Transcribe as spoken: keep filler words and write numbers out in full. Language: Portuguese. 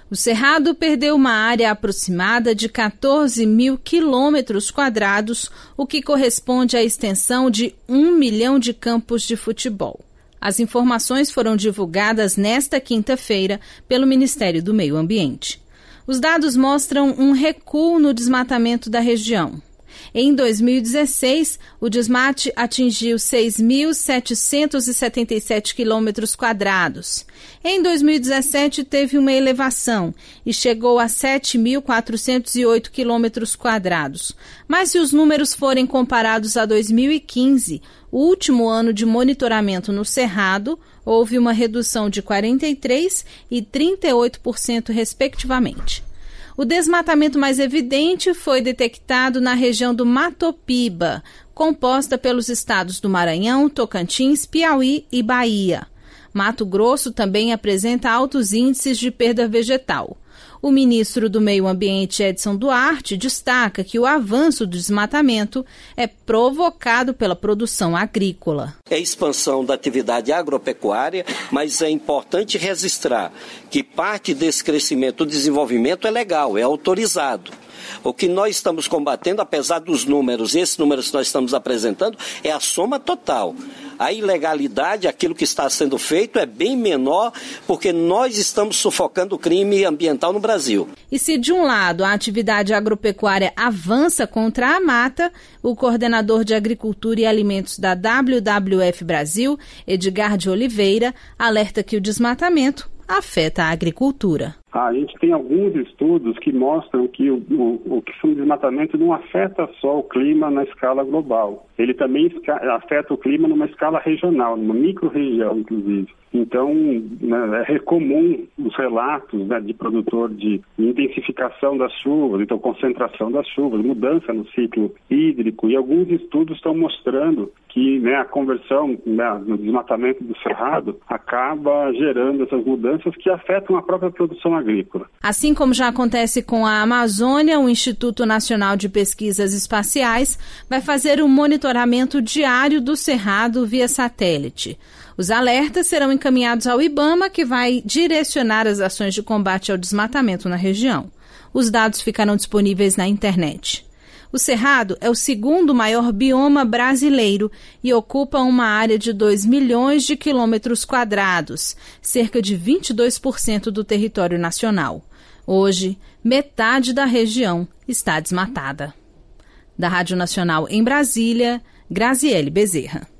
O Cerrado perdeu uma área aproximada de quatorze mil quilômetros quadrados, o que corresponde à extensão de um milhão de campos de futebol. As informações foram divulgadas nesta quinta-feira pelo Ministério do Meio Ambiente. Os dados mostram um recuo no desmatamento da região. Em dois mil e dezesseis, o desmate atingiu seis mil setecentos e setenta e sete quilômetros quadrados. Em dois mil e dezessete, teve uma elevação e chegou a sete mil quatrocentos e oito quilômetros quadrados. Mas se os números forem comparados a dois mil e quinze, o último ano de monitoramento no Cerrado, houve uma redução de quarenta e três por cento e trinta e oito por cento, respectivamente. O desmatamento mais evidente foi detectado na região do Matopiba, composta pelos estados do Maranhão, Tocantins, Piauí e Bahia. Mato Grosso também apresenta altos índices de perda vegetal. O ministro do Meio Ambiente, Edson Duarte, destaca que o avanço do desmatamento é provocado pela produção agrícola. É a expansão da atividade agropecuária, mas é importante registrar que parte desse crescimento do desenvolvimento é legal, é autorizado. O que nós estamos combatendo, apesar dos números, esses números que nós estamos apresentando, é a soma total. A ilegalidade, aquilo que está sendo feito, é bem menor, porque nós estamos sufocando o crime ambiental no Brasil. E se de um lado a atividade agropecuária avança contra a mata, o coordenador de Agricultura e Alimentos da W W F Brasil, Edgar de Oliveira, alerta que o desmatamento afeta a agricultura. A gente tem alguns estudos que mostram que o, o, o que o desmatamento não afeta só o clima na escala global. Ele também afeta o clima numa escala regional, numa micro-região, inclusive. Então, né, é comum os relatos, né, de produtor de intensificação das chuvas, então concentração das chuvas, mudança no ciclo hídrico, e alguns estudos estão mostrando que, né, a conversão, né, no desmatamento do cerrado acaba gerando essas mudanças que afetam a própria produção agrícola. Assim como já acontece com a Amazônia, o Instituto Nacional de Pesquisas Espaciais vai fazer um monitoramento diário do cerrado via satélite. Os alertas serão encaminhados ao IBAMA, que vai direcionar as ações de combate ao desmatamento na região. Os dados ficarão disponíveis na internet. O Cerrado é o segundo maior bioma brasileiro e ocupa uma área de dois milhões de quilômetros quadrados, cerca de vinte e dois por cento do território nacional. Hoje, metade da região está desmatada. Da Rádio Nacional em Brasília, Graziele Bezerra.